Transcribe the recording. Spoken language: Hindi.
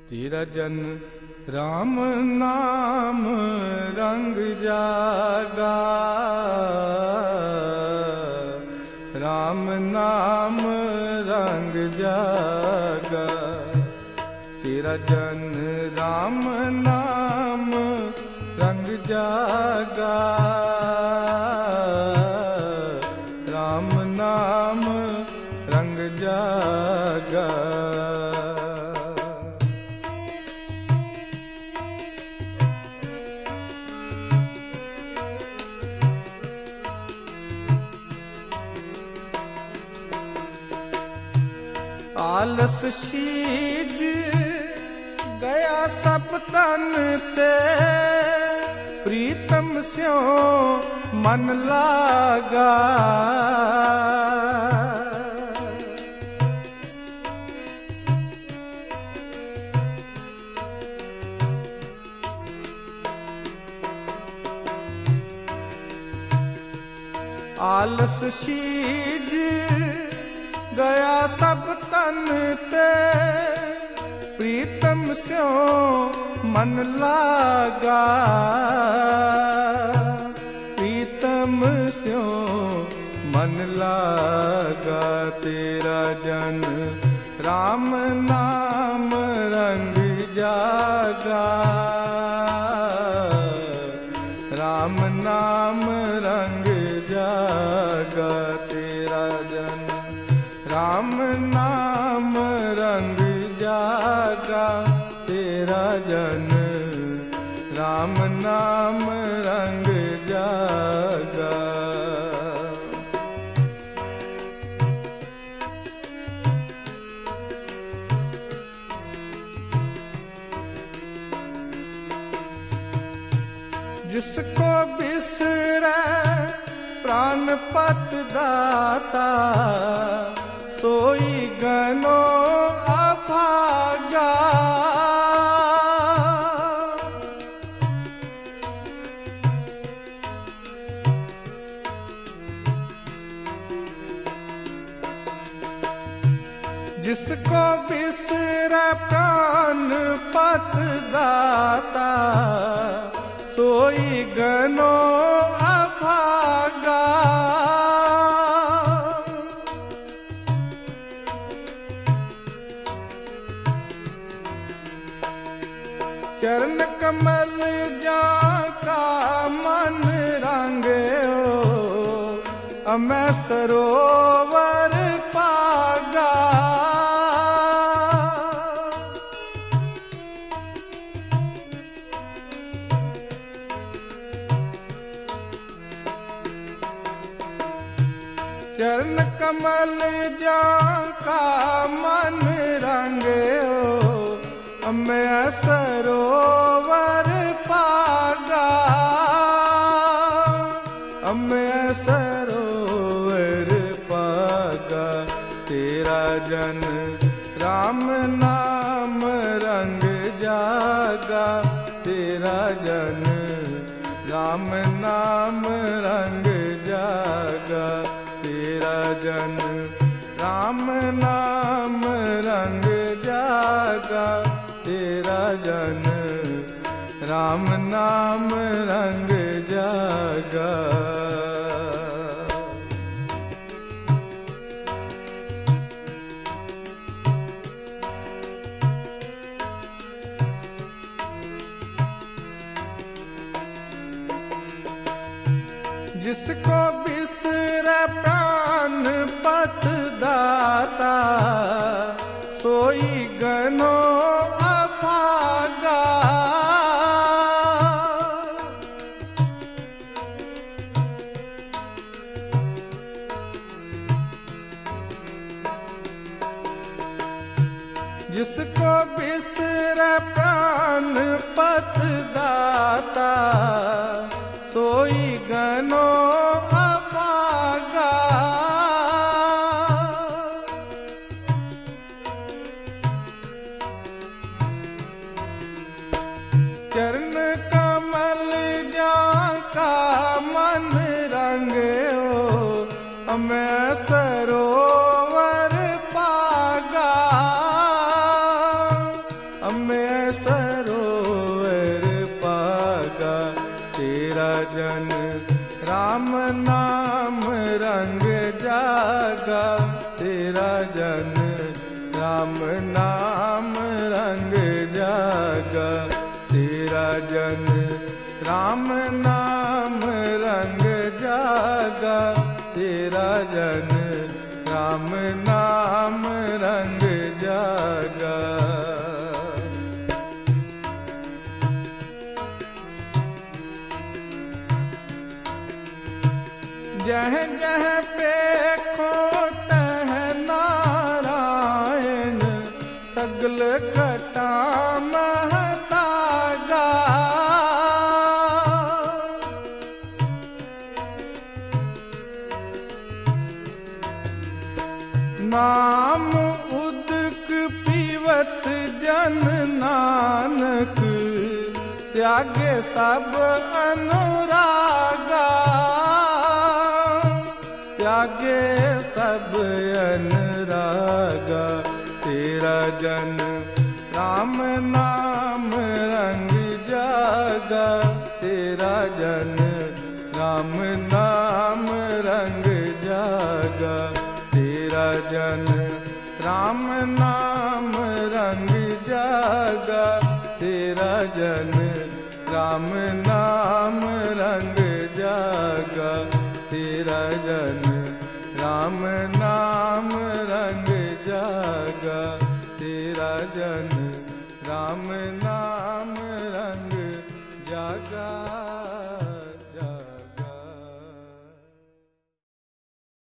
तेरा जन राम नाम रंग जागा, राम नाम रंग जागा। तेरा जन राम नाम रंग जागा, राम नाम रंग जागा। आलस शीज गया सब तन ते, प्रीतम स्यों मन लागा। आलस शीज गया सब तन ते, प्रीतम स्यों मन लागा। प्रीतम स्यों मन लागा। तेरा जन राम नाम रंग जागा, राम नाम रंग जागा। तेरा जन राम नाम रंग जागा। तेरा जन राम नाम रंग जागा। जिसको बिसरै प्राणपत दाता, सोई गनो अभागा। जिसको बिसरै प्राणपत दाता, सोई गनो अभागा। चरण कमल जाका मन रंगे हो, अमै सरोवर पागा। चरण कमल जाका मन रंगे हो, मैं सरोवर पागा। मैं सरोवर पागा। तेरा जन राम नाम रंग जागा। तेरा जन राम नाम रंग जागा। तेरा जन राम नाम रंग जागा। तेरा जन राम नाम रंग जागा। जिसको बिसरै प्राणपत दाता, सोई गनो अभागा। जिसको बिसरै प्राणपत दाता, सोई गनो अभागा। चरण कमल जाका मन रंगे हो, मैं सरोवर पागा। मैं राम नाम रंग जागा तेरा जन राम नाम रंग जागा तेरा जन राम नाम रंग जागा। जह जह पेखो तह नारायण सगल कटा महतागा। नाम उदक पीवत जन नानक त्यागे सब अनुरागा। त्यागे सब अनुरागा तेरा जन राम नाम रंग जागा तेरा जन राम नाम रंग जागा तेरा जन राम नाम रंग जागा तेरा जन राम नाम रंग जागा तेरा जन राम नाम रंग जागा तेरा जन राम नाम रंग जागा।